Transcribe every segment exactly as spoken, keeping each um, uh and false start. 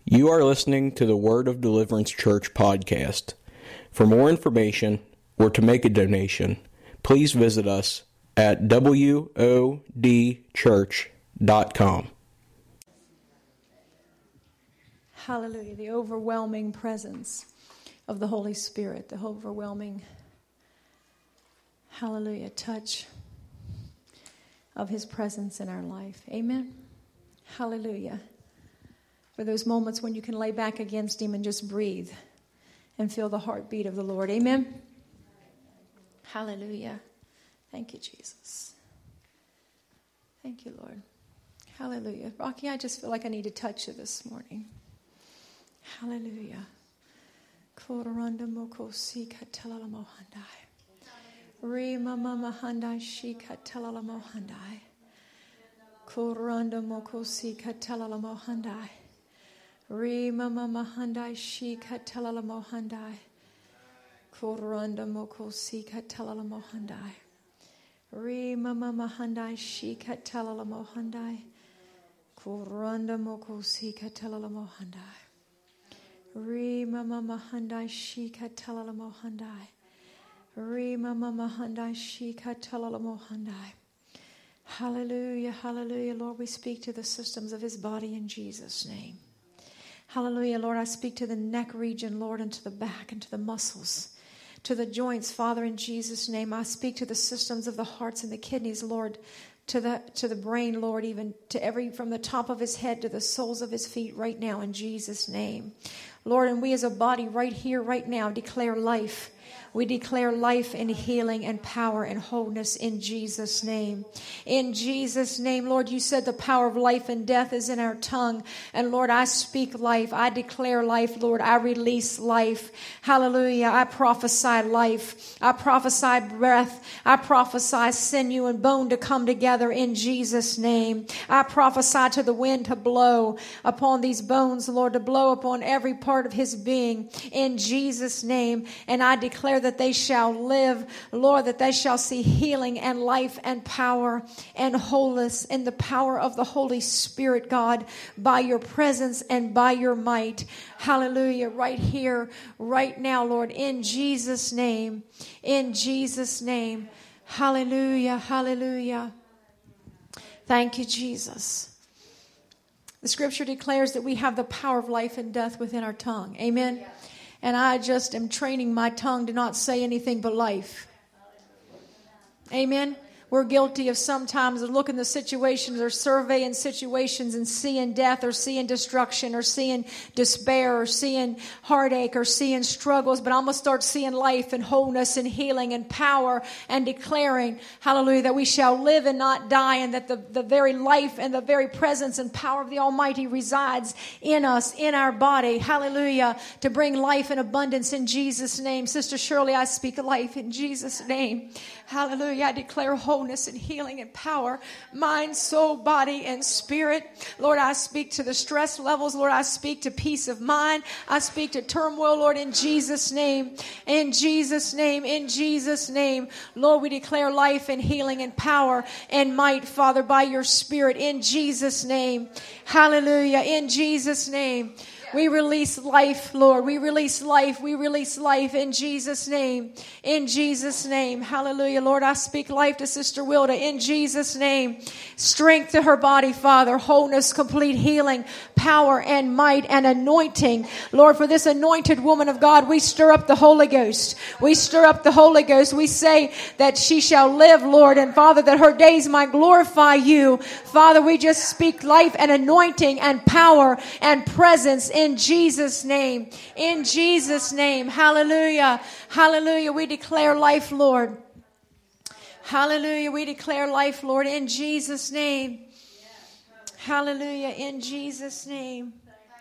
You are listening to the Word of Deliverance Church podcast. For more information or to make a donation, please visit us at w o d church dot com. Hallelujah. The overwhelming presence of the Holy Spirit, the overwhelming, hallelujah, touch of His presence in our life. Amen. Hallelujah. For those moments when you can lay back against Him and just breathe and feel the heartbeat of the Lord. Amen. Hallelujah. Thank you, Jesus. Thank you, Lord. Hallelujah. Rocky, I just feel like I need to touch you this morning. Hallelujah. Koranda moko sika telala mohandai. Rima mama handai shika telala mohandai. Koranda moko sika telala mohandai. Rima mama handai shika telala mohandai. Koranda moko sika telala mohandai. Rima mama handai shika telala mohandai. Koranda moko sika telala mohandai. Rima mama handai shika telala mohandai. Rima mama handai shika telala mohandai. Hallelujah, hallelujah. Lord, we speak to the systems of His body in Jesus' name. Hallelujah, Lord, I speak to the neck region, Lord, and to the back and to the muscles, to the joints, Father, in Jesus' name. I speak to the systems of the hearts and the kidneys, Lord, to the to the brain, Lord, even to every, from the top of His head to the soles of His feet right now in Jesus' name. Lord, and we as a body right here, right now, declare life. We declare life and healing and power and wholeness in Jesus' name. In Jesus' name, Lord, you said the power of life and death is in our tongue. And Lord, I speak life. I declare life, Lord. I release life. Hallelujah. I prophesy life. I prophesy breath. I prophesy sinew and bone to come together in Jesus' name. I prophesy to the wind to blow upon these bones, Lord, to blow upon every part of His being in Jesus' name. And I declare that they shall live, Lord, that they shall see healing and life and power and wholeness in the power of the Holy Spirit, God, by your presence and by your might. Hallelujah. Right here, right now, Lord, in Jesus' name, in Jesus' name. Hallelujah, hallelujah. Thank you, Jesus. The scripture declares that we have the power of life and death within our tongue. Amen. And I just am training my tongue to not say anything but life. Amen. We're guilty of sometimes of looking at the situations or surveying situations and seeing death or seeing destruction or seeing despair or seeing heartache or seeing struggles. But I'm going to start seeing life and wholeness and healing and power and declaring, hallelujah, that we shall live and not die, and that the, the very life and the very presence and power of the Almighty resides in us, in our body. Hallelujah. To bring life and abundance in Jesus' name. Sister Shirley, I speak life in Jesus' name. Hallelujah. I declare wholeness and healing and power, mind, soul, body, and spirit. Lord, I speak to the stress levels. Lord, I speak to peace of mind. I speak to turmoil, Lord, in Jesus' name. In Jesus' name. In Jesus' name. Lord, we declare life and healing and power and might, Father, by your Spirit. In Jesus' name. Hallelujah. In Jesus' name. We release life, Lord. We release life. We release life in Jesus' name. In Jesus' name. Hallelujah. Lord, I speak life to Sister Wilda in Jesus' name. Strength to her body, Father. Wholeness, complete healing, power and might and anointing. Lord, for this anointed woman of God, we stir up the Holy Ghost. We stir up the Holy Ghost. We say that she shall live, Lord, and Father, that her days might glorify you. Father, we just speak life and anointing and power and presence in Jesus' name. In Jesus' name. Hallelujah. Hallelujah. We declare life, Lord. Hallelujah. We declare life, Lord, in Jesus' name. Hallelujah. In Jesus' name.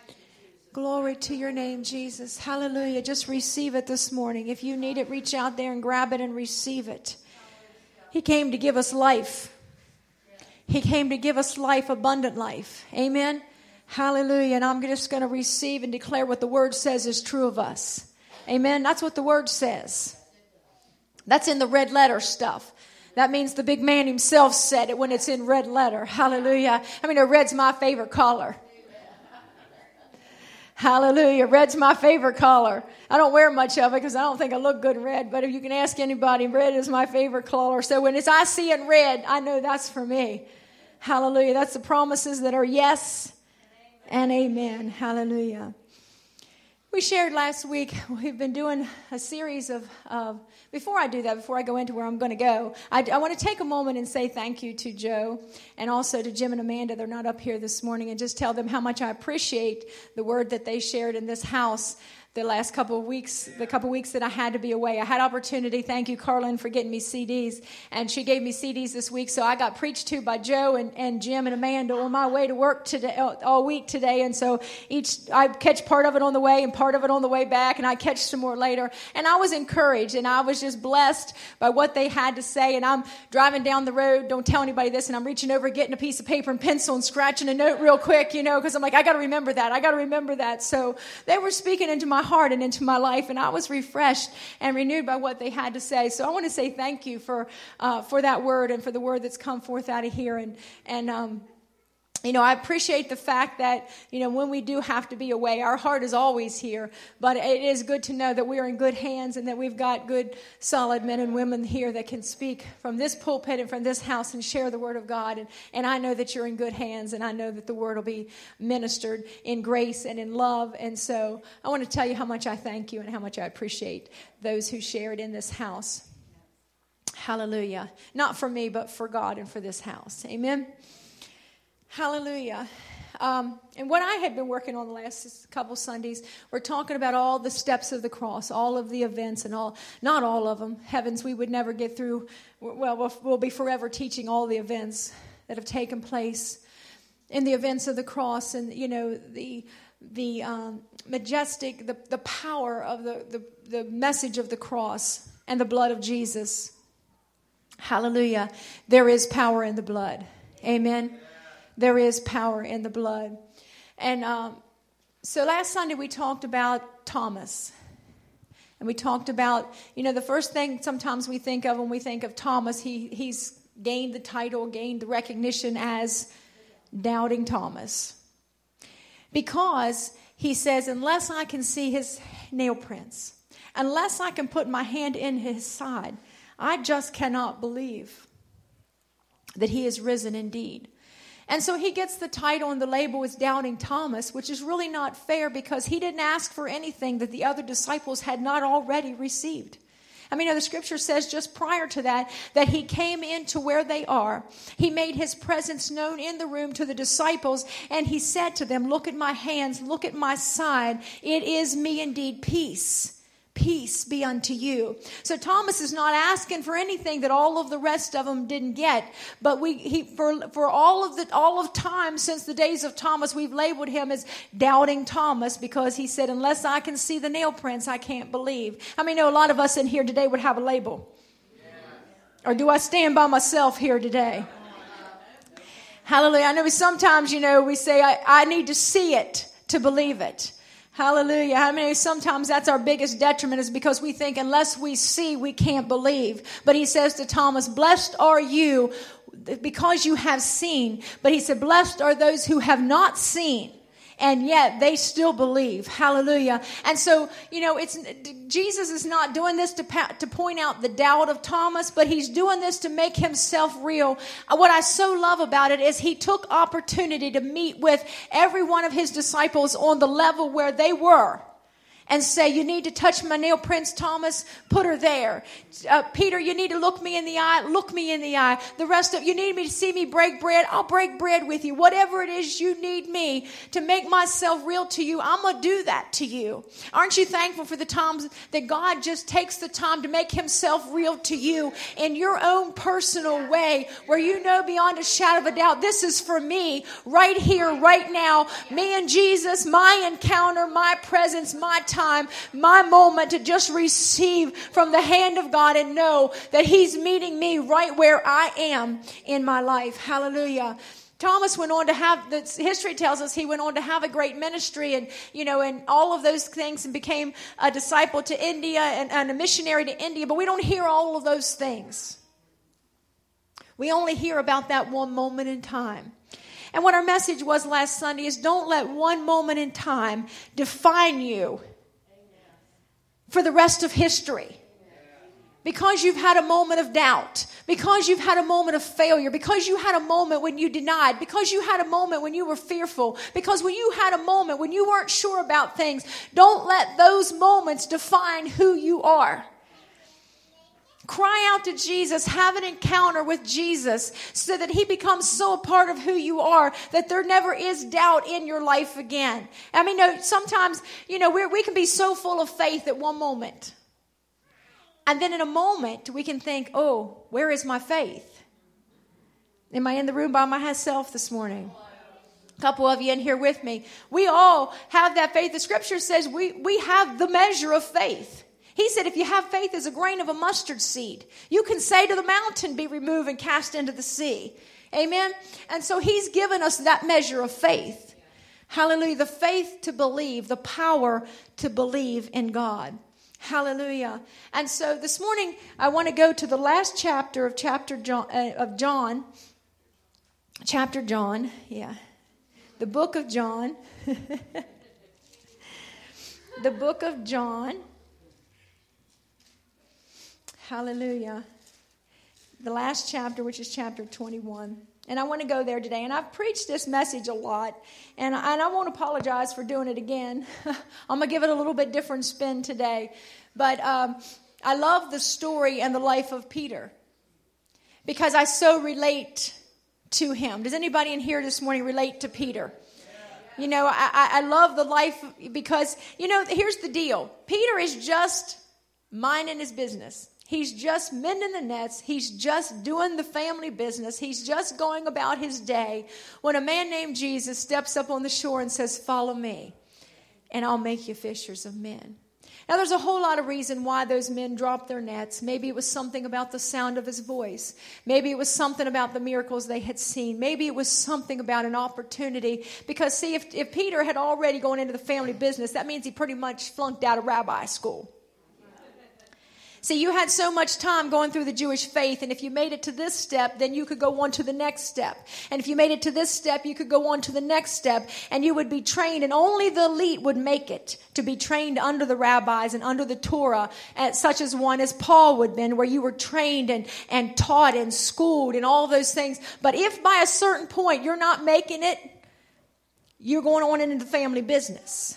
Glory to your name, Jesus. Hallelujah. Just receive it this morning. If you need it, reach out there and grab it and receive it. He came to give us life. He came to give us life, abundant life. Amen. Hallelujah. And I'm just going to receive and declare what the word says is true of us. Amen. That's what the word says. That's in the red letter stuff. That means the big man himself said it when it's in red letter. Hallelujah. I mean, red's my favorite color. Hallelujah. Red's my favorite color. I don't wear much of it because I don't think I look good in red, but if you can ask anybody, red is my favorite color. So when it's I see in red, I know that's for me. Hallelujah. That's the promises that are yes and amen. Hallelujah. We shared last week, we've been doing a series of, of before I do that, before I go into where I'm going to go, I, I want to take a moment and say thank you to Joe and also to Jim and Amanda. They're not up here this morning, and just tell them how much I appreciate the word that they shared in this house the last couple of weeks, the couple of weeks that I had to be away. I had opportunity. Thank you, Carlin, for getting me C Ds. And she gave me C Ds this week. So I got preached to by Joe and, and Jim and Amanda on my way to work today, all week today. And so each, I catch part of it on the way and part of it on the way back. And I catch some more later. And I was encouraged. And I was just blessed by what they had to say. And I'm driving down the road. Don't tell anybody this. And I'm reaching over, getting a piece of paper and pencil and scratching a note real quick, you know, because I'm like, I got to remember that. I got to remember that. So they were speaking into my heart and into my life, and I was refreshed and renewed by what they had to say. So I want to say thank you for uh, for that word and for the word that's come forth out of here. And and um, you know, I appreciate the fact that, you know, when we do have to be away, our heart is always here. But it is good to know that we are in good hands and that we've got good, solid men and women here that can speak from this pulpit and from this house and share the word of God. And, and I know that you're in good hands, and I know that the word will be ministered in grace and in love. And so I want to tell you how much I thank you and how much I appreciate those who shared in this house. Hallelujah. Not for me, but for God and for this house. Amen. Hallelujah. Um, and what I had been working on the last couple Sundays, we're talking about all the steps of the cross, all of the events and all, not all of them. Heavens, we would never get through. Well, we'll, we'll be forever teaching all the events that have taken place in the events of the cross, and, you know, the the um, majestic, the, the power of the, the, the message of the cross and the blood of Jesus. Hallelujah. There is power in the blood. Amen. There is power in the blood. And um, so last Sunday we talked about Thomas. And we talked about, you know, the first thing sometimes we think of when we think of Thomas, he he's gained the title, gained the recognition as Doubting Thomas. Because he says, unless I can see his nail prints, unless I can put my hand in his side, I just cannot believe that he is risen indeed. And so he gets the title and the label as Doubting Thomas, which is really not fair because he didn't ask for anything that the other disciples had not already received. I mean, the scripture says just prior to that, that he came into where they are. He made his presence known in the room to the disciples, and he said to them, look at my hands, look at my side. It is me indeed. Peace. Peace be unto you. So Thomas is not asking for anything that all of the rest of them didn't get. But we, he, for for all of the all of time since the days of Thomas, we've labeled him as Doubting Thomas because he said, "Unless I can see the nail prints, I can't believe." I mean, know a lot of us in here today would have a label. Yeah. Or do I stand by myself here today? Hallelujah. I know sometimes, you know, we say, I, I need to see it to believe it. Hallelujah. I mean, sometimes that's our biggest detriment is because we think unless we see, we can't believe. But he says to Thomas, blessed are you because you have seen. But he said, blessed are those who have not seen, and yet they still believe. Hallelujah. And so, you know, it's Jesus is not doing this to to point out the doubt of Thomas, but he's doing this to make himself real. What I so love about it is he took opportunity to meet with every one of his disciples on the level where they were. And say, you need to touch my nail prints, Thomas, put her there. Uh, Peter, you need to look me in the eye, look me in the eye. The rest of you need me to see me break bread, I'll break bread with you. Whatever it is you need me to make myself real to you, I'm going to do that to you. Aren't you thankful for the times that God just takes the time to make himself real to you in your own personal way, where you know beyond a shadow of a doubt, this is for me right here, right now. Me and Jesus, my encounter, my presence, my time. Time, my moment to just receive from the hand of God and know that he's meeting me right where I am in my life. Hallelujah. Thomas went on to have, the history tells us he went on to have a great ministry and, you know, and all of those things, and became a disciple to India and, and a missionary to India. But we don't hear all of those things. We only hear about that one moment in time. And what our message was last Sunday is don't let one moment in time define you for the rest of history. Because you've had a moment of doubt, because you've had a moment of failure, because you had a moment when you denied, because you had a moment when you were fearful, because when you had a moment when you weren't sure about things, don't let those moments define who you are. Cry out to Jesus, have an encounter with Jesus so that he becomes so a part of who you are that there never is doubt in your life again. I mean, no, sometimes, you know, we're, we can be so full of faith at one moment. And then in a moment, we can think, oh, where is my faith? Am I in the room by myself this morning? A couple of you in here with me. We all have that faith. The scripture says we, we have the measure of faith. He said if you have faith as a grain of a mustard seed, you can say to the mountain, be removed and cast into the sea. Amen? And so he's given us that measure of faith. Hallelujah. The faith to believe, the power to believe in God. Hallelujah. And so this morning, I want to go to the last chapter of chapter John, uh, of John. Chapter John, yeah. The book of John. The book of John. Hallelujah. The last chapter, which is chapter twenty-one. And I want to go there today. And I've preached this message a lot. And I, and I won't apologize for doing it again. I'm going to give it a little bit different spin today. But um, I love the story and the life of Peter. Because I so relate to him. Does anybody in here this morning relate to Peter? You know, I, I love the life because, you know, here's the deal. Peter is just minding his business. He's just mending the nets. He's just doing the family business. He's just going about his day when a man named Jesus steps up on the shore and says, follow me, and I'll make you fishers of men. Now, there's a whole lot of reason why those men dropped their nets. Maybe it was something about the sound of his voice. Maybe it was something about the miracles they had seen. Maybe it was something about an opportunity. Because, see, if, if Peter had already gone into the family business, that means he pretty much flunked out of rabbi school. See, you had so much time going through the Jewish faith, and if you made it to this step, then you could go on to the next step. And if you made it to this step, you could go on to the next step, and you would be trained, and only the elite would make it to be trained under the rabbis and under the Torah, such as one as Paul would have been, where you were trained and, and taught and schooled and all those things. But if by a certain point you're not making it, you're going on into the family business.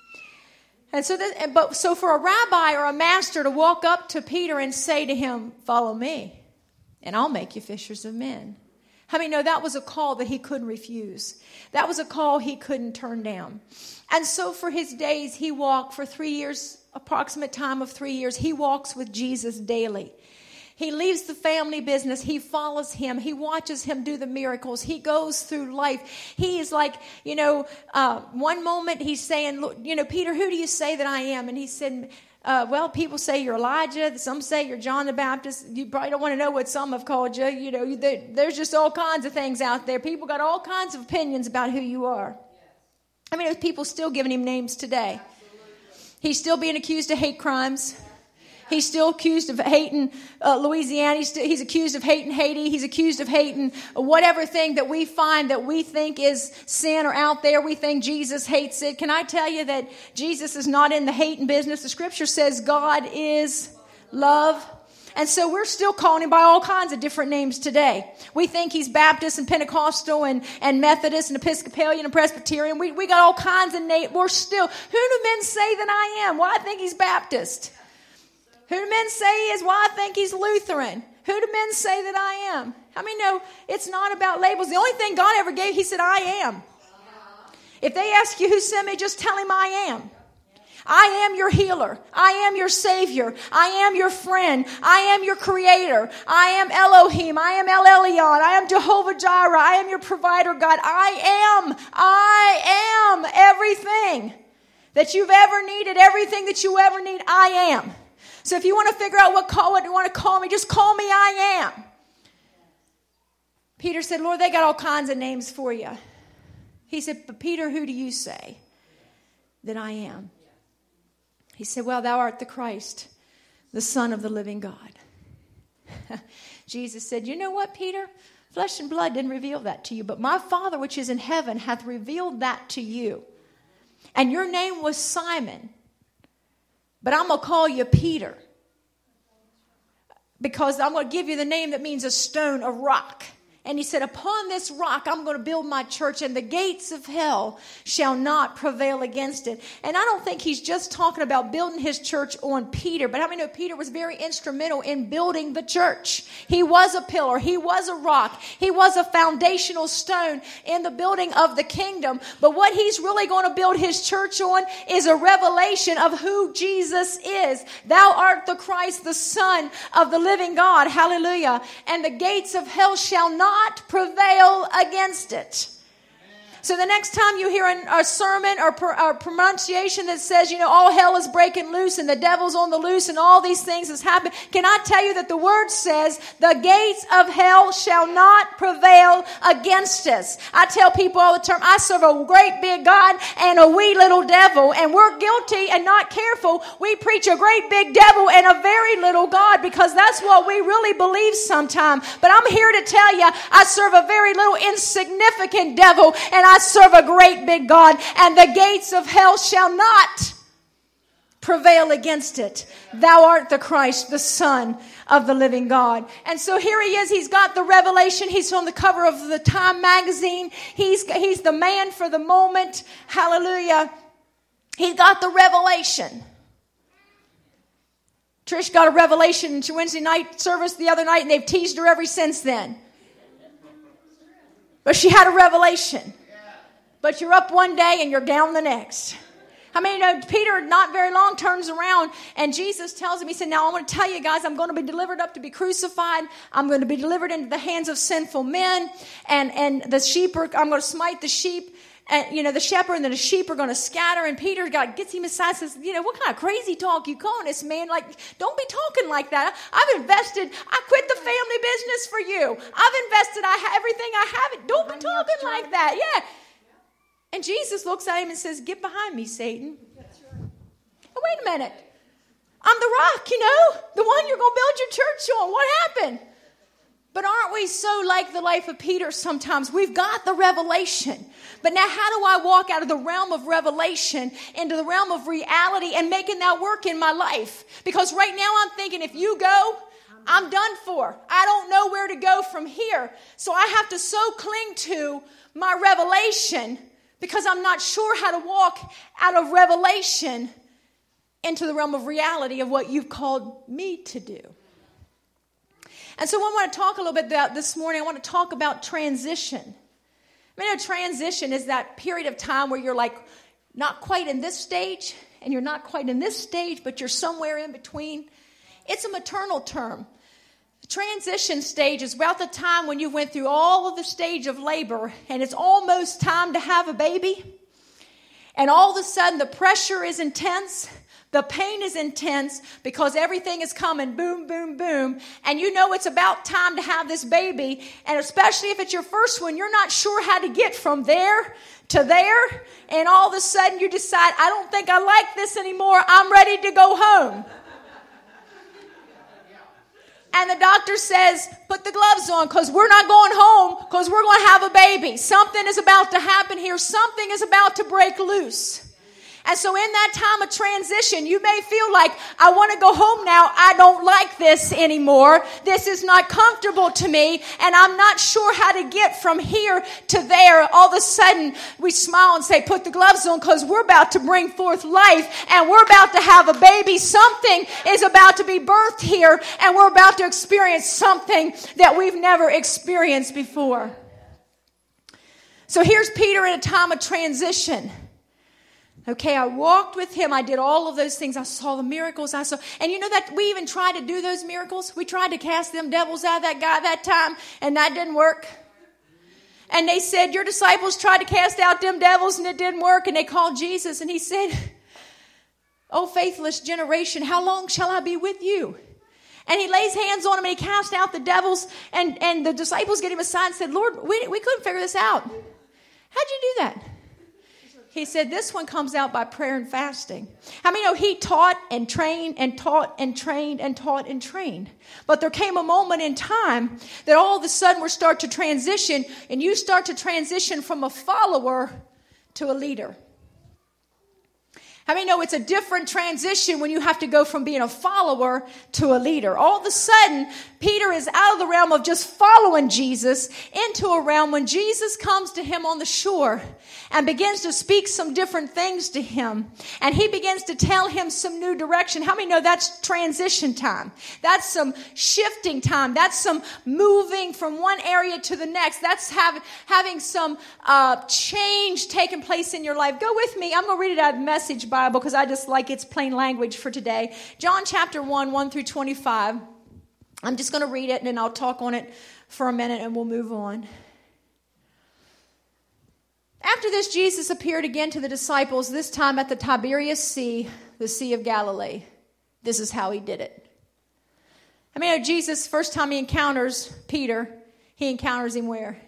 And so, that, but so for a rabbi or a master to walk up to Peter and say to him, follow me, and I'll make you fishers of men. How many know that was a call that he couldn't refuse? That was a call he couldn't turn down. And so for his days, he walked for three years, approximate time of three years, he walks with Jesus daily. He leaves the family business. He follows him. He watches him do the miracles. He goes through life. He is like, you know, uh, one moment he's saying, look, you know, Peter, who do you say that I am? And he said, uh, well, people say you're Elijah. Some say you're John the Baptist. You probably don't want to know what some have called you. You know, there, there's just all kinds of things out there. People got all kinds of opinions about who you are. I mean, there's people still giving him names today. He's still being accused of hate crimes. He's still accused of hating uh, Louisiana. He's, still, he's accused of hating Haiti. He's accused of hating whatever thing that we find that we think is sin or out there. We think Jesus hates it. Can I tell you that Jesus is not in the hating business? The scripture says God is love. And so we're still calling him by all kinds of different names today. We think he's Baptist and Pentecostal and, and Methodist and Episcopalian and Presbyterian. We, we got all kinds of names. We're still, who do men say that I am? Well, I think he's Baptist. Who do men say he is? Well, I think he's Lutheran. Who do men say that I am? I mean, no, it's not about labels. The only thing God ever gave, he said, I am. If they ask you who sent me, just tell him I am. I am your healer. I am your savior. I am your friend. I am your creator. I am Elohim. I am El Elyon. I am Jehovah Jireh. I am your provider, God. I am. I am everything that you've ever needed, everything that you ever need. I am. So if you want to figure out what call what you want to call me, just call me I am. Peter said, Lord, they got all kinds of names for you. He said, but Peter, who do you say that I am? He said, well, thou art the Christ, the Son of the living God. Jesus said, you know what, Peter? Flesh and blood didn't reveal that to you, but my Father which is in heaven hath revealed that to you. And your name was Simon, but I'm going to call you Peter. Because I'm going to give you the name that means a stone, a rock. And he said, upon this rock, I'm going to build my church, and the gates of hell shall not prevail against it. And I don't think he's just talking about building his church on Peter. But how many know Peter was very instrumental in building the church? He was a pillar. He was a rock. He was a foundational stone in the building of the kingdom. But what he's really going to build his church on is a revelation of who Jesus is. Thou art the Christ, the Son of the living God. Hallelujah. And the gates of hell shall not prevail against it. So the next time you hear a sermon or a pronunciation that says, you know, all hell is breaking loose and the devil's on the loose and all these things has happened, can I tell you that the word says the gates of hell shall not prevail against us? I tell people all the time, I serve a great big God and a wee little devil, and we're guilty and not careful. We preach a great big devil and a very little God, because that's what we really believe sometimes. But I'm here to tell you, I serve a very little insignificant devil, and I serve a great big God, and the gates of hell shall not prevail against it. Thou art the Christ, the Son of the living God. And so here he is. He's got the revelation. He's on the cover of the Time magazine. He's, he's the man for the moment. Hallelujah. He's got the revelation. Trish got a revelation in Wednesday night service the other night, and they've teased her ever since then. But she had a revelation. But you're up one day and you're down the next. I mean, you know, Peter, not very long, turns around and Jesus tells him, he said, now I want to tell you guys, I'm going to be delivered up to be crucified. I'm going to be delivered into the hands of sinful men. And, and the sheep are, I'm going to smite the sheep. And, you know, the shepherd and the sheep are going to scatter. And Peter God gets him aside and says, you know, what kind of crazy talk you calling this, man? Like, don't be talking like that. I've invested. I quit the family business for you. I've invested I ha- everything I have. Don't be talking like that. Yeah. And Jesus looks at him and says, get behind me, Satan. Oh, wait a minute. I'm the rock, you know, the one you're going to build your church on. What happened? But aren't we so like the life of Peter sometimes? We've got the revelation. But now how do I walk out of the realm of revelation into the realm of reality and making that work in my life? Because right now I'm thinking, if you go, I'm done for. I don't know where to go from here. So I have to so cling to my revelation, because I'm not sure how to walk out of revelation into the realm of reality of what you've called me to do. And so what I want to talk a little bit about this morning, I want to talk about transition. I mean, a transition is that period of time where you're like not quite in this stage and you're not quite in this stage, but you're somewhere in between. It's a maternal term. The transition stage is about the time when you went through all of the stage of labor and it's almost time to have a baby. And all of a sudden the pressure is intense. The pain is intense because everything is coming boom, boom, boom. And you know it's about time to have this baby. And especially if it's your first one, you're not sure how to get from there to there. And all of a sudden you decide, I don't think I like this anymore. I'm ready to go home. And the doctor says, put the gloves on because we're not going home because we're going to have a baby. Something is about to happen here. Something is about to break loose. And so in that time of transition, you may feel like, I want to go home now. I don't like this anymore. This is not comfortable to me. And I'm not sure how to get from here to there. All of a sudden, we smile and say, put the gloves on because we're about to bring forth life. And we're about to have a baby. Something is about to be birthed here. And we're about to experience something that we've never experienced before. So here's Peter in a time of transition. Okay, I walked with him. I did all of those things. I saw the miracles. I saw, and you know that we even tried to do those miracles. We tried to cast them devils out of that guy that time, and that didn't work. And they said, your disciples tried to cast out them devils, and it didn't work. And they called Jesus, and he said, oh, faithless generation, how long shall I be with you? And he lays hands on him, and he cast out the devils, and, and the disciples get him aside and said, Lord, we, we couldn't figure this out. How'd you do that? He said this one comes out by prayer and fasting. How many know he taught and trained and taught and trained and taught and trained? But there came a moment in time that all of a sudden we start to transition, and you start to transition from a follower to a leader. How many know it's a different transition when you have to go from being a follower to a leader? All of a sudden, Peter is out of the realm of just following Jesus into a realm when Jesus comes to him on the shore and begins to speak some different things to him. And he begins to tell him some new direction. How many know that's transition time? That's some shifting time. That's some moving from one area to the next. That's have, having some uh, change taking place in your life. Go with me. I'm going to read it out of the Message Bible because I just like its plain language for today. John chapter one, one through twenty-five. I'm just going to read it and then I'll talk on it for a minute and we'll move on. After this, Jesus appeared again to the disciples, this time at the Tiberias Sea, the Sea of Galilee. This is how he did it. I mean, Jesus, first time he encounters Peter, he encounters him where?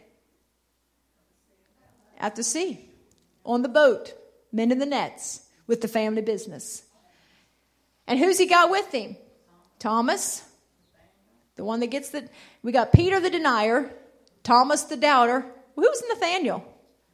At the sea, on the boat, mending the nets with the family business. And who's he got with him? Thomas, the one that gets the, we got Peter the denier, Thomas the doubter. Well, who's Nathaniel?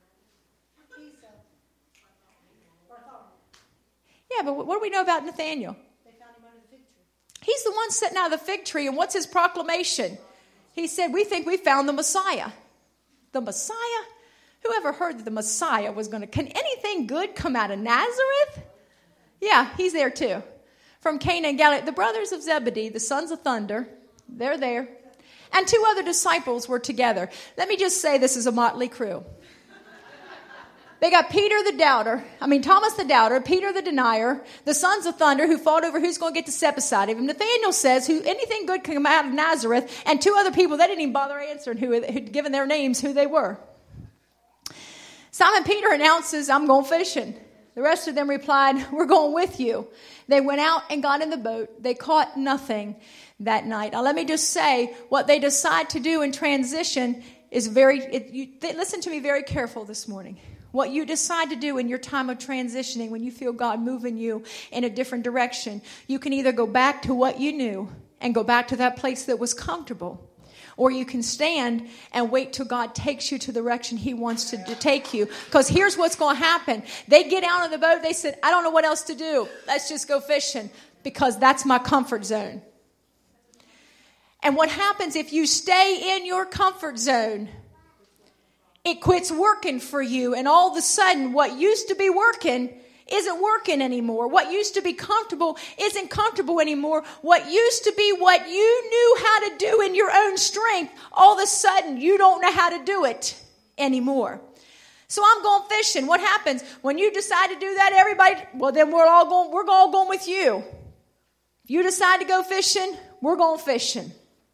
Yeah, but what do we know about Nathaniel? They found him under the fig tree. He's the one sitting out of the fig tree, and what's his proclamation? He said, we think we found the Messiah. The Messiah? Who ever heard that the Messiah was going to, can anything good come out of Nazareth? Yeah, he's there too. From Cana and Galilee, the brothers of Zebedee, the sons of thunder, they're there. And two other disciples were together. Let me just say this is a motley crew. They got Peter the doubter, I mean Thomas the doubter, Peter the denier, the sons of thunder who fought over who's going to get to step beside him. Nathaniel says who anything good can come out of Nazareth, and two other people, they didn't even bother answering who who'd given their names, who they were. Simon Peter announces, I'm going fishing. The rest of them replied, we're going with you. They went out and got in the boat. They caught nothing that night. Now let me just say, what they decide to do in transition is very, it, you, they, listen to me very careful this morning. What you decide to do in your time of transitioning, when you feel God moving you in a different direction, you can either go back to what you knew and go back to that place that was comfortable, or you can stand and wait till God takes you to the direction he wants to, to take you. Because here's what's going to happen. They get out of the boat. They said, I don't know what else to do. Let's just go fishing because that's my comfort zone. And what happens if you stay in your comfort zone? It quits working for you, and all of a sudden what used to be working isn't working anymore. What used to be comfortable isn't comfortable anymore. What used to be what you knew how to do in your own strength, all of a sudden you don't know how to do it anymore. So I'm going fishing. What happens when you decide to do that? Everybody, well then we're all going, we're all going with you. If you decide to go fishing, we're going fishing.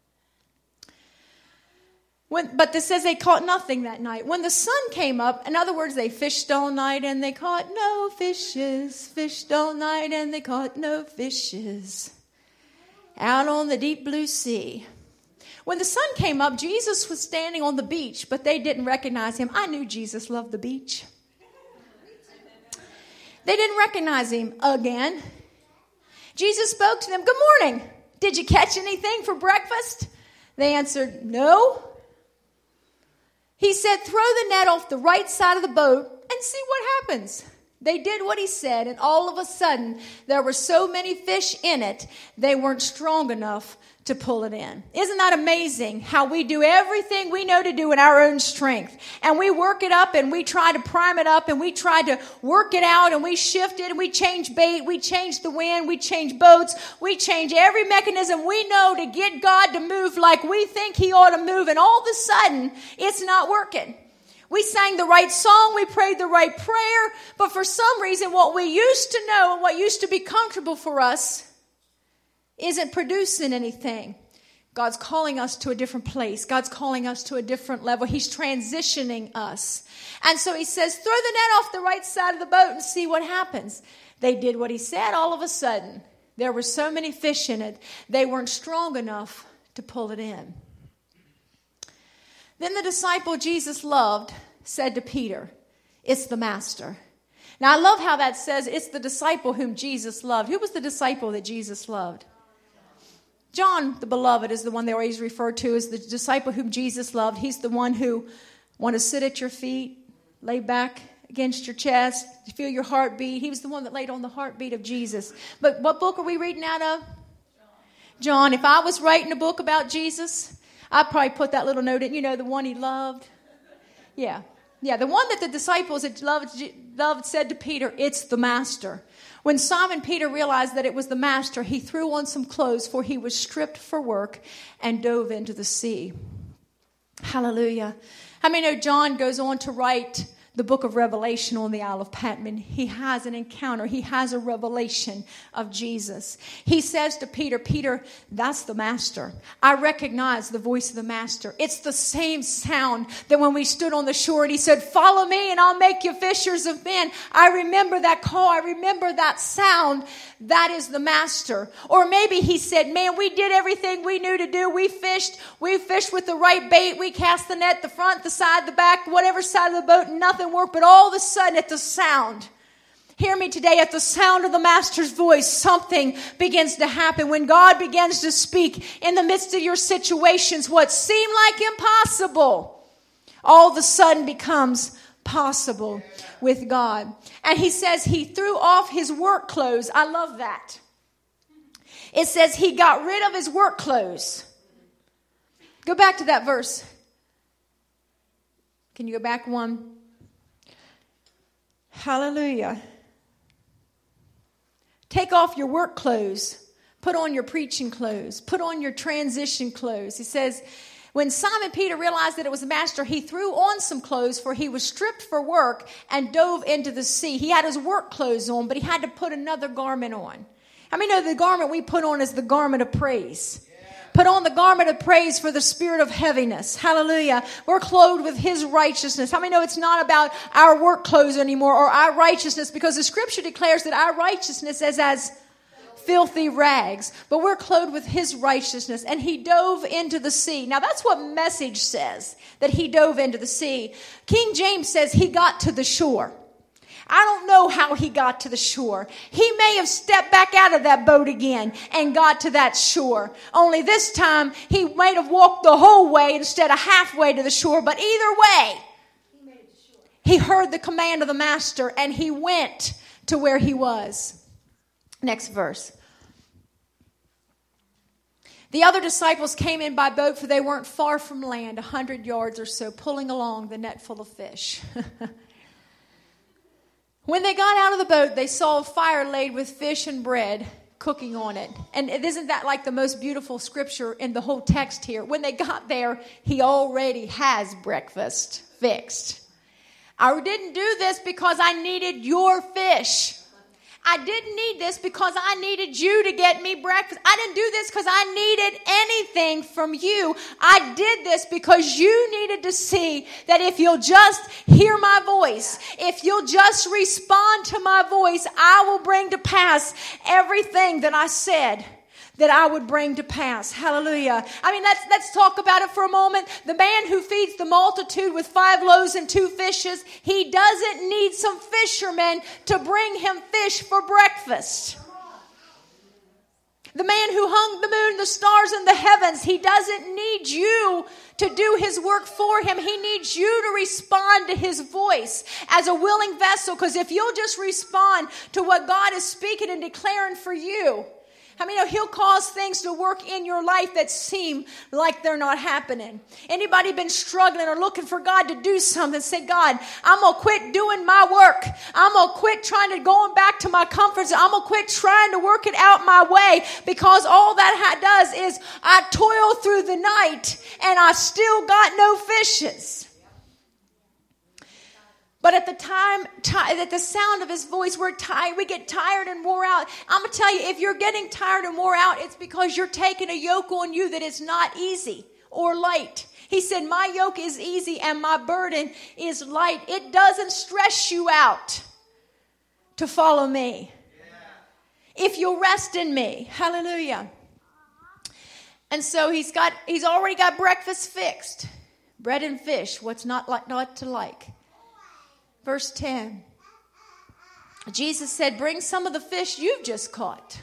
When, but this says they caught nothing that night. When the sun came up, in other words, they fished all night and they caught no fishes. Fished all night and they caught no fishes. Out on the deep blue sea. When the sun came up, Jesus was standing on the beach, but they didn't recognize him. I knew Jesus loved the beach. They didn't recognize him again. Jesus spoke to them, good morning. Did you catch anything for breakfast? They answered, no. He said, throw the net off the right side of the boat and see what happens. They did what he said, and all of a sudden, there were so many fish in it, they weren't strong enough to pull it in. Isn't that amazing how we do everything we know to do in our own strength? And we work it up and we try to prime it up and we try to work it out and we shift it and we change bait, we change the wind, we change boats, we change every mechanism we know to get God to move like we think he ought to move, and all of a sudden, it's not working. We sang the right song, we prayed the right prayer, but for some reason what we used to know and what used to be comfortable for us isn't producing anything. God's calling us to a different place. God's calling us to a different level. He's transitioning us. And so he says, throw the net off the right side of the boat and see what happens. They did what he said. All of a sudden, there were so many fish in it, they weren't strong enough to pull it in. Then the disciple Jesus loved said to Peter, it's the master. Now, I love how that says it's the disciple whom Jesus loved. Who was the disciple that Jesus loved? John, the beloved, is the one they always refer to as the disciple whom Jesus loved. He's the one who wanted to sit at your feet, lay back against your chest, feel your heartbeat. He was the one that laid on the heartbeat of Jesus. But what book are we reading out of? John. If I was writing a book about Jesus, I'd probably put that little note in, you know, the one he loved. Yeah. Yeah, the one that the disciples had loved, loved said to Peter, it's the master. When Simon Peter realized that it was the master, he threw on some clothes, for he was stripped for work, and dove into the sea. Hallelujah. How many know John goes on to write the book of Revelation on the Isle of Patmos? He has an encounter. He has a revelation of Jesus. He says to Peter, Peter, that's the master. I recognize the voice of the master. It's the same sound that when we stood on the shore and he said, follow me and I'll make you fishers of men. I remember that call. I remember that sound. That is the master. Or maybe he said, man, we did everything we knew to do. We fished. We fished with the right bait. We cast the net, the front, the side, the back, whatever side of the boat, and nothing work, but all of a sudden at the sound, hear me today, at the sound of the master's voice, something begins to happen. When God begins to speak in the midst of your situations, what seemed like impossible, all of a sudden becomes possible with God. And he says he threw off his work clothes. I love that. It says he got rid of his work clothes. Go back to that verse. Can you go back one? Hallelujah. Take off your work clothes. Put on your preaching clothes. Put on your transition clothes. He says, when Simon Peter realized that it was the master, he threw on some clothes, for he was stripped for work, and dove into the sea. He had his work clothes on, but he had to put another garment on. How many know the garment we put on is the garment of praise? Put on the garment of praise for the spirit of heaviness. Hallelujah. We're clothed with his righteousness. How many know it's not about our work clothes anymore or our righteousness? Because the scripture declares that our righteousness is as filthy rags. But we're clothed with his righteousness. And he dove into the sea. Now that's what Message says, that he dove into the sea. King James says he got to the shore. I don't know how he got to the shore. He may have stepped back out of that boat again and got to that shore. Only this time he might have walked the whole way instead of halfway to the shore. But either way, he, made it to shore. He heard the command of the master and he went to where he was. Next verse. The other disciples came in by boat, for they weren't far from land, a hundred yards or so, pulling along the net full of fish. When they got out of the boat, they saw a fire laid with fish and bread cooking on it. And isn't that like the most beautiful scripture in the whole text here? When they got there, he already has breakfast fixed. I didn't do this because I needed your fish. I didn't need this because I needed you to get me breakfast. I didn't do this because I needed anything from you. I did this because you needed to see that if you'll just hear my voice, if you'll just respond to my voice, I will bring to pass everything that I said that I would bring to pass. Hallelujah. I mean, let's, let's talk about it for a moment. The man who feeds the multitude with five loaves and two fishes, he doesn't need some fishermen to bring him fish for breakfast. The man who hung the moon, the stars, and the heavens, he doesn't need you to do his work for him. He needs you to respond to his voice as a willing vessel, because if you'll just respond to what God is speaking and declaring for you, I mean, he'll cause things to work in your life that seem like they're not happening. Anybody been struggling or looking for God to do something? Say, God, I'm going to quit doing my work. I'm going to quit trying to going back to my comfort zone. I'm going to quit trying to work it out my way, because all that does is I toil through the night and I still got no fishes. But at the time, t- at the sound of his voice, we're tired. We get tired and wore out. I'm going to tell you, if you're getting tired and wore out, it's because you're taking a yoke on you that is not easy or light. He said, my yoke is easy and my burden is light. It doesn't stress you out to follow me. Yeah. If you'll rest in me. Hallelujah. And so he's got, he's already got breakfast fixed. Bread and fish, what's not like, not to like. Verse ten. Jesus said, bring some of the fish you've just caught.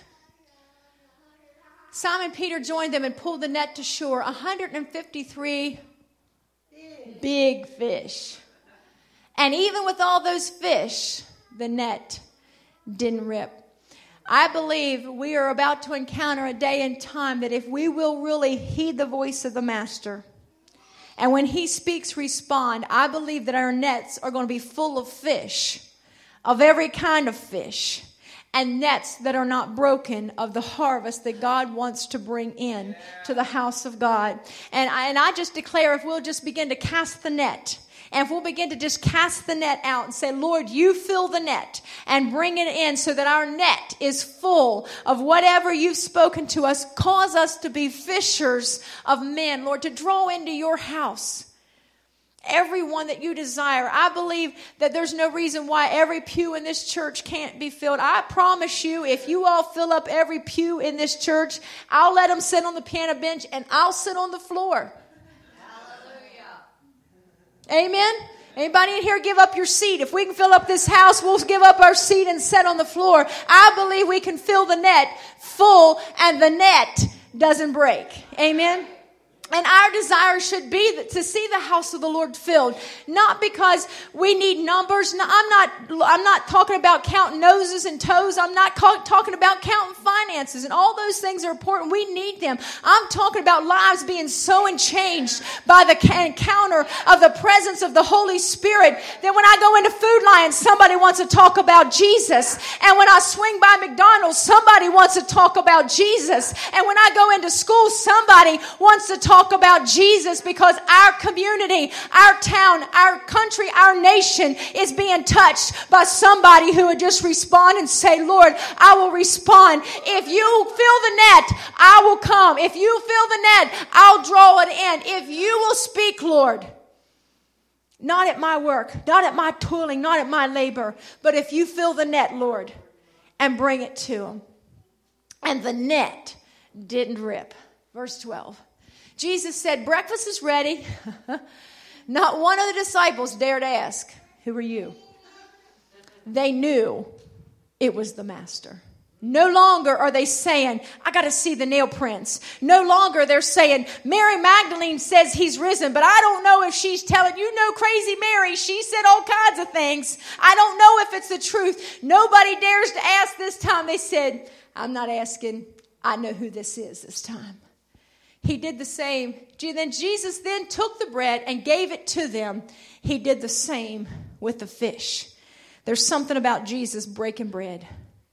Simon Peter joined them and pulled the net to shore. one hundred fifty-three big fish. And even with all those fish, the net didn't rip. I believe we are about to encounter a day and time that if we will really heed the voice of the Master, and when he speaks, respond, I believe that our nets are going to be full of fish, of every kind of fish, and nets that are not broken of the harvest that God wants to bring in to the house of God. And I, and I just declare, if we'll just begin to cast the net, and if we'll begin to just cast the net out and say, Lord, you fill the net and bring it in so that our net is full of whatever you've spoken to us. Cause us to be fishers of men, Lord, to draw into your house everyone that you desire. I believe that there's no reason why every pew in this church can't be filled. I promise you, if you all fill up every pew in this church, I'll let them sit on the piano bench and I'll sit on the floor. Amen. Anybody in here give up your seat? If we can fill up this house, we'll give up our seat and sit on the floor. I believe we can fill the net full and the net doesn't break. Amen. And our desire should be to see the house of the Lord filled, not because we need numbers. No, I'm not. I'm not talking about counting noses and toes. I'm not ca- talking about counting finances, and all those things are important. We need them. I'm talking about lives being so changed by the encounter of the presence of the Holy Spirit that when I go into Food Lion, somebody wants to talk about Jesus, and when I swing by McDonald's, somebody wants to talk about Jesus, and when I go into school, somebody wants to talk about Jesus, because our community, our town, our country, our nation is being touched by somebody who would just respond and say, Lord, I will respond. If you fill the net, I will come. If you fill the net, I'll draw it in. If you will speak, Lord, not at my work, not at my tooling, not at my labor, but if you fill the net, Lord, and bring it to them. And the net didn't rip. Verse twelve. Jesus said, breakfast is ready. Not one of the disciples dared ask, who are you? They knew it was the Master. No longer are they saying, I got to see the nail prints. No longer they're saying, Mary Magdalene says he's risen, but I don't know if she's telling, you know, crazy Mary, she said all kinds of things. I don't know if it's the truth. Nobody dares to ask this time. They said, I'm not asking. I know who this is this time. He did the same. Then Jesus then took the bread and gave it to them. He did the same with the fish. There's something about Jesus breaking bread.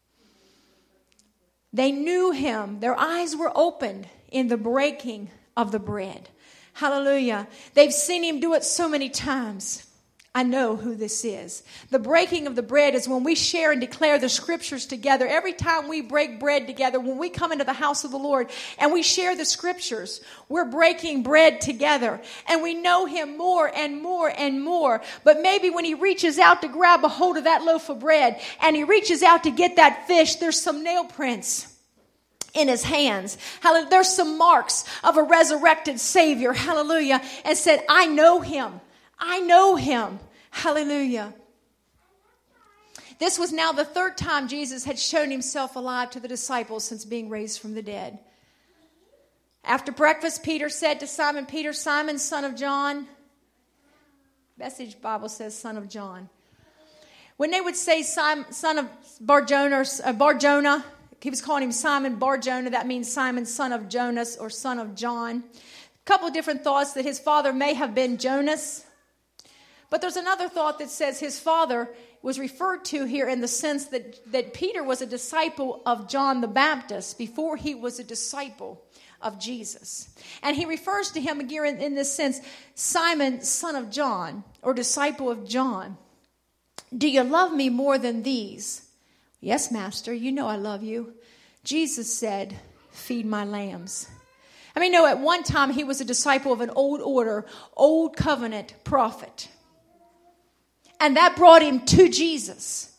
They knew him. Their eyes were opened in the breaking of the bread. Hallelujah. They've seen him do it so many times. I know who this is. The breaking of the bread is when we share and declare the scriptures together. Every time we break bread together, when we come into the house of the Lord and we share the scriptures, we're breaking bread together. And we know him more and more and more. But maybe when he reaches out to grab a hold of that loaf of bread and he reaches out to get that fish, there's some nail prints in his hands. Hallelujah. There's some marks of a resurrected Savior. Hallelujah. And said, I know him. I know him. Hallelujah. This was now the third time Jesus had shown himself alive to the disciples since being raised from the dead. After breakfast, Peter said to Simon Peter, Simon, son of John. Message Bible says son of John. When they would say Simon, son of Bar-Jonah, uh, Bar-Jonah, he was calling him Simon Bar-Jonah. That means Simon, son of Jonas or son of John. A couple of different thoughts that his father may have been Jonas. But there's another thought that says his father was referred to here in the sense that, that Peter was a disciple of John the Baptist before he was a disciple of Jesus. And he refers to him again in, in this sense, Simon, son of John, or disciple of John. Do you love me more than these? Yes, Master, you know I love you. Jesus said, feed my lambs. I mean, no, at one time he was a disciple of an old order, old covenant prophet. And that brought him to Jesus.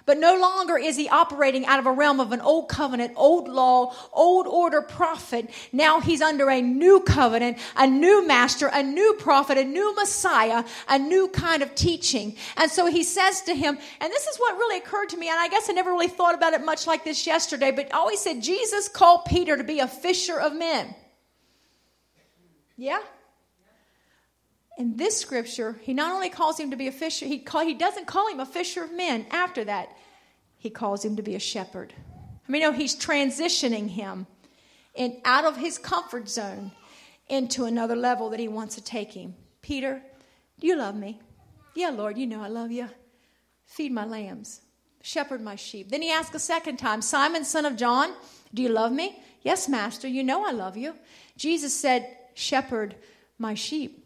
But no longer is he operating out of a realm of an old covenant, old law, old order prophet. Now he's under a new covenant, a new master, a new prophet, a new Messiah, a new kind of teaching. And so he says to him, and this is what really occurred to me, and I guess I never really thought about it much like this yesterday, but I always said Jesus called Peter to be a fisher of men. Yeah? In this scripture, he not only calls him to be a fisher, he, call, he doesn't call him a fisher of men. After that, he calls him to be a shepherd. I mean, you know, he's transitioning him in, out of his comfort zone into another level that he wants to take him. Peter, do you love me? Yeah, Lord, you know I love you. Feed my lambs. Shepherd my sheep. Then he asks a second time, Simon, son of John, do you love me? Yes, Master, you know I love you. Jesus said, shepherd my sheep.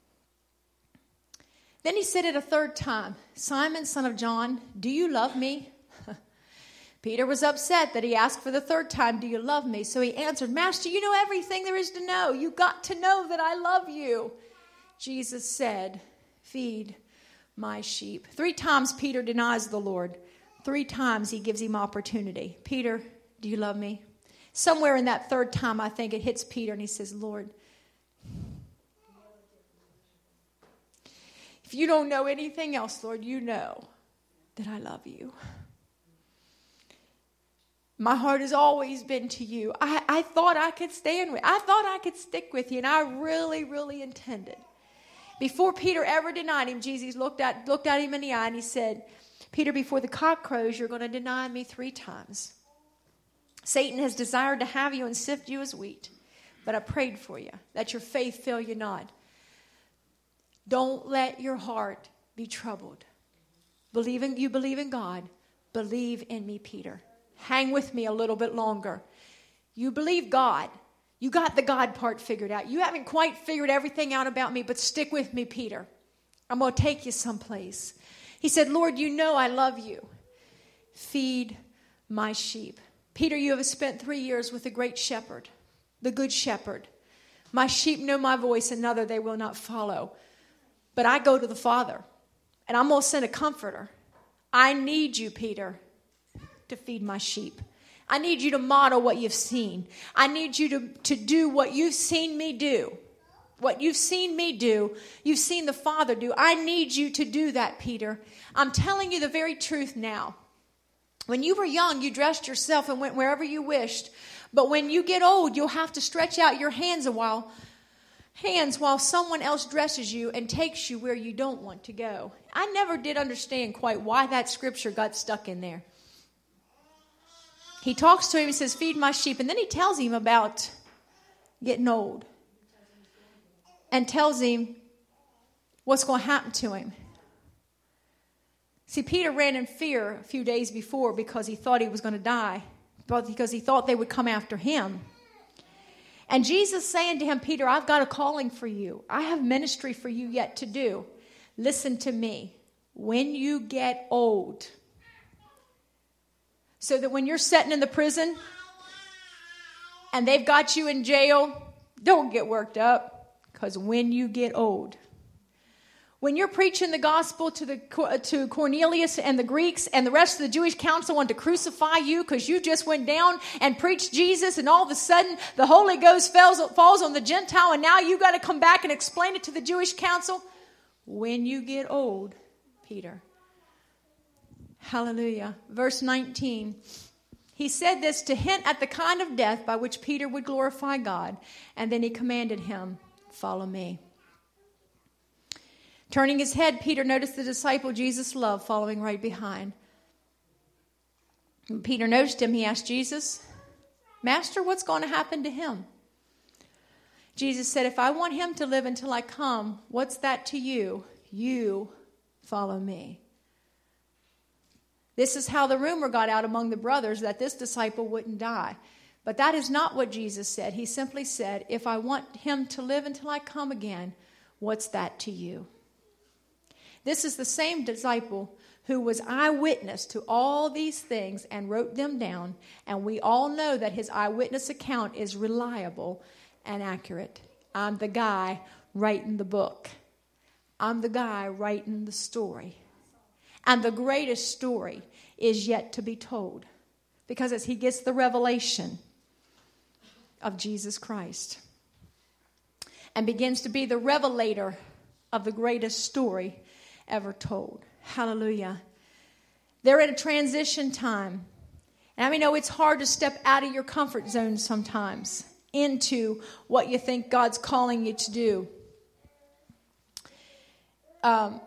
Then he said it a third time, Simon, son of John, do you love me? Peter was upset that he asked for the third time, do you love me? So he answered, Master, you know everything there is to know. You got to know that I love you. Jesus said, feed my sheep. Three times Peter denies the Lord. Three times he gives him opportunity. Peter, do you love me? Somewhere in that third time, I think it hits Peter and he says, Lord, if you don't know anything else, Lord, you know that I love you. My heart has always been to you. I, I thought I could stand with I thought I could stick with you, and I really, really intended. Before Peter ever denied him, Jesus looked at, looked at him in the eye and he said, Peter, before the cock crows, you're going to deny me three times. Satan has desired to have you and sift you as wheat, but I prayed for you, that your faith fail you not. Don't let your heart be troubled. Believe in, you believe in God. Believe in me, Peter. Hang with me a little bit longer. You believe God. You got the God part figured out. You haven't quite figured everything out about me, but stick with me, Peter. I'm going to take you someplace. He said, Lord, you know I love you. Feed my sheep. Peter, you have spent three years with the great shepherd, the good shepherd. My sheep know my voice, another they will not follow. But I go to the Father, and I'm going to send a comforter. I need you, Peter, to feed my sheep. I need you to model what you've seen. I need you to, to do what you've seen me do. What you've seen me do, you've seen the Father do. I need you to do that, Peter. I'm telling you the very truth now. When you were young, you dressed yourself and went wherever you wished. But when you get old, you'll have to stretch out your hands a while. Hands while someone else dresses you and takes you where you don't want to go. I never did understand quite why that scripture got stuck in there. He talks to him, he says, feed my sheep. And then he tells him about getting old. And tells him what's going to happen to him. See, Peter ran in fear a few days before because he thought he was going to die. Because he thought they would come after him. And Jesus saying to him, Peter, I've got a calling for you. I have ministry for you yet to do. Listen to me. When you get old, so that when you're sitting in the prison and they've got you in jail, don't get worked up. Because when you get old, when you're preaching the gospel to the to Cornelius and the Greeks and the rest of the Jewish council want to crucify you because you just went down and preached Jesus, and all of a sudden the Holy Ghost falls, falls on the Gentile, and now you got to come back and explain it to the Jewish council. When you get old, Peter. Hallelujah. Verse nineteen. He said this to hint at the kind of death by which Peter would glorify God, and then he commanded him, follow me. Turning his head, Peter noticed the disciple Jesus loved following right behind. When Peter noticed him, he asked Jesus, Master, what's going to happen to him? Jesus said, if I want him to live until I come, what's that to you? You follow me. This is how the rumor got out among the brothers that this disciple wouldn't die. But that is not what Jesus said. He simply said, if I want him to live until I come again, what's that to you? This is the same disciple who was eyewitness to all these things and wrote them down. And we all know that his eyewitness account is reliable and accurate. I'm the guy writing the book. I'm the guy writing the story. And the greatest story is yet to be told. Because as he gets the revelation of Jesus Christ and begins to be the revelator of the greatest story ever told. Hallelujah. They're in a transition time. And I mean, know it's hard to step out of your comfort zone sometimes into what you think God's calling you to do. Um,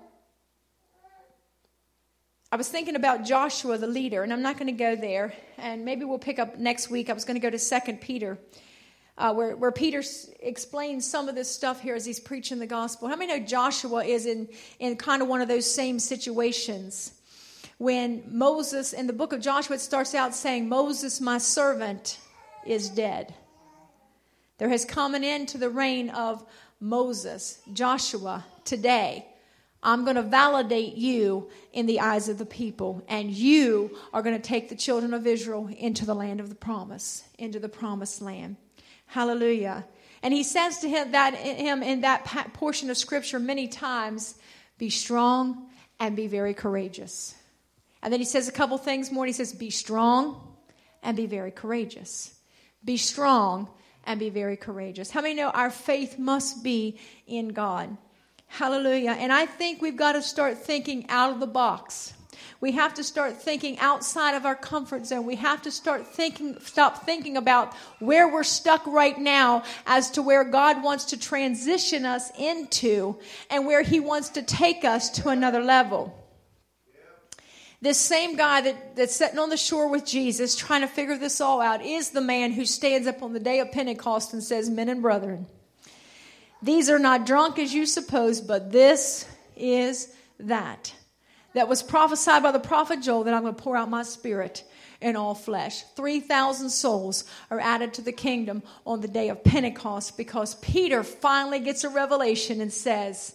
I was thinking about Joshua, the leader, and I'm not going to go there. And maybe we'll pick up next week. I was going to go to Second Peter, uh, where, where Peter explains some of this stuff here as he's preaching the gospel. How many know Joshua is in, in kind of one of those same situations? When Moses, in the book of Joshua, it starts out saying, Moses, my servant, is dead. There has come an end to the reign of Moses, Joshua, today. I'm going to validate you in the eyes of the people, and you are going to take the children of Israel into the land of the promise, into the promised land. Hallelujah. And he says to him that him in that portion of scripture many times, be strong and be very courageous. And then he says a couple things more. He says, be strong and be very courageous. Be strong and be very courageous. How many know our faith must be in God? Hallelujah. And I think we've got to start thinking out of the box. We have to start thinking outside of our comfort zone. We have to start thinking, stop thinking about where we're stuck right now as to where God wants to transition us into and where he wants to take us to another level. This same guy that, that's sitting on the shore with Jesus trying to figure this all out is the man who stands up on the day of Pentecost and says, men and brethren, these are not drunk as you suppose, but this is that. That was prophesied by the prophet Joel that I'm going to pour out my spirit in all flesh. three thousand souls are added to the kingdom on the day of Pentecost because Peter finally gets a revelation and says,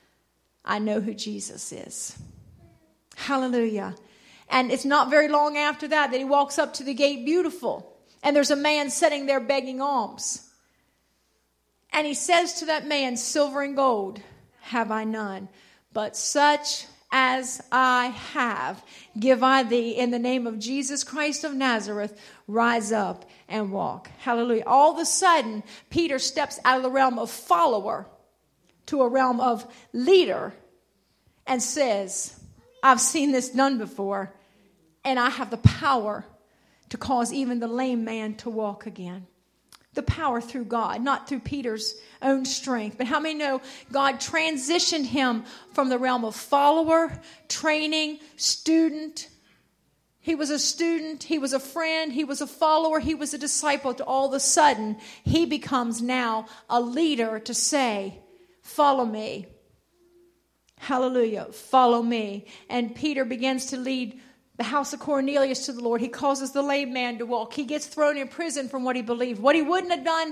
I know who Jesus is. Hallelujah. And it's not very long after that that he walks up to the gate beautiful. And there's a man sitting there begging alms. And he says to that man, silver and gold have I none, but such as I have, give I thee in the name of Jesus Christ of Nazareth, rise up and walk. Hallelujah. All of a sudden, Peter steps out of the realm of follower to a realm of leader and says, I've seen this done before, and I have the power to cause even the lame man to walk again. The power through God, not through Peter's own strength. But how many know God transitioned him from the realm of follower, training, student. He was a student, he was a friend, he was a follower, he was a disciple. To all of a sudden, he becomes now a leader to say, follow me. Hallelujah, follow me. And Peter begins to lead the house of Cornelius to the Lord. He causes the lame man to walk. He gets thrown in prison from what he believed. What he wouldn't have done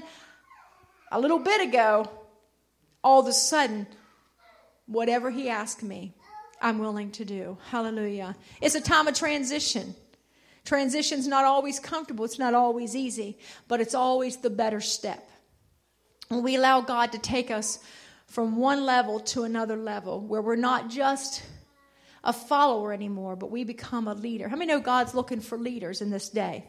a little bit ago, all of a sudden, whatever he asked me, I'm willing to do. Hallelujah. It's a time of transition. Transition's not always comfortable. It's not always easy, but it's always the better step. When we allow God to take us from one level to another level, where we're not just a follower anymore, but we become a leader. How many know God's looking for leaders in this day?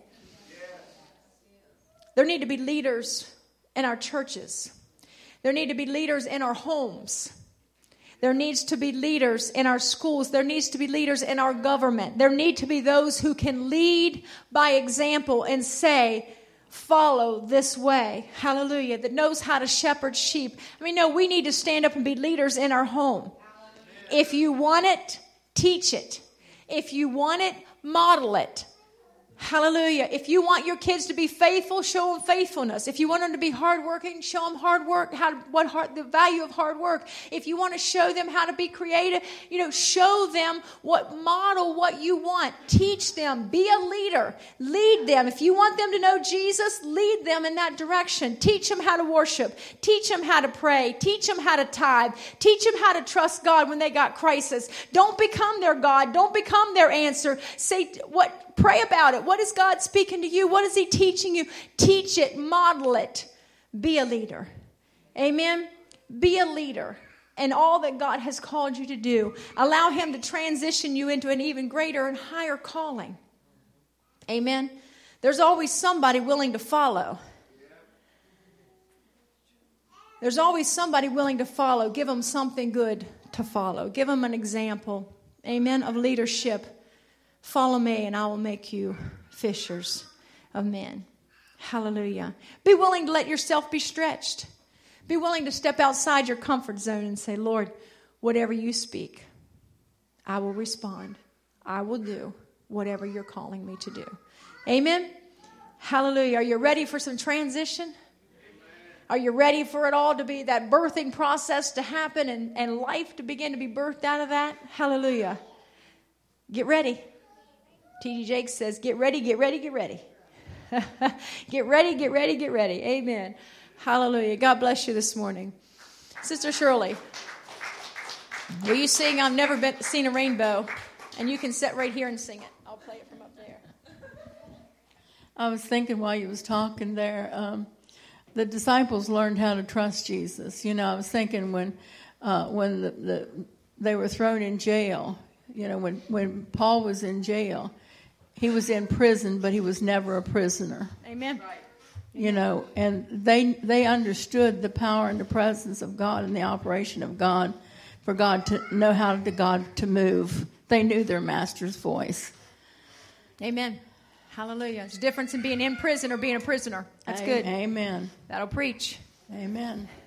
There need to be leaders in our churches. There need to be leaders in our homes. There needs to be leaders in our schools. There needs to be leaders in our government. There need to be those who can lead by example and say, follow this way. Hallelujah. That knows how to shepherd sheep. I mean, no, we need to stand up and be leaders in our home. If you want it, teach it. If you want it, model it. Hallelujah. If you want your kids to be faithful, show them faithfulness. If you want them to be hardworking, show them hard work, how, what hard, the value of hard work. If you want to show them how to be creative, you know, show them what, model what you want. Teach them. Be a leader. Lead them. If you want them to know Jesus, lead them in that direction. Teach them how to worship. Teach them how to pray. Teach them how to tithe. Teach them how to trust God when they got crisis. Don't become their God. Don't become their answer. Say what. Pray about it. What is God speaking to you? What is he teaching you? Teach it. Model it. Be a leader. Amen. Be a leader. and all that God has called you to do. Allow him to transition you into an even greater and higher calling. Amen. There's always somebody willing to follow. There's always somebody willing to follow. Give them something good to follow. Give them an example, amen, of leadership. Follow me and I will make you fishers of men. Hallelujah. Be willing to let yourself be stretched. Be willing to step outside your comfort zone and say, Lord, whatever you speak, I will respond. I will do whatever you're calling me to do. Amen. Hallelujah. Are you ready for some transition? Are you ready for it all to be that birthing process to happen and, and life to begin to be birthed out of that? Hallelujah. Get ready. T D Jakes says, get ready, get ready, get ready. Get ready, get ready, get ready. Amen. Hallelujah. God bless you this morning. Sister Shirley, will you sing I've Never Been Seen a Rainbow? And you can sit right here and sing it. I'll play it from up there. I was thinking while you was talking there, um, the disciples learned how to trust Jesus. You know, I was thinking when uh, when the, the they were thrown in jail, you know, when, when Paul was in jail, he was in prison, but he was never a prisoner. Amen. You know, and they they understood the power and the presence of God and the operation of God for God to know how to God to move. They knew their master's voice. Amen. Hallelujah. There's a difference in being in prison or being a prisoner. That's good. Amen. That'll preach. Amen.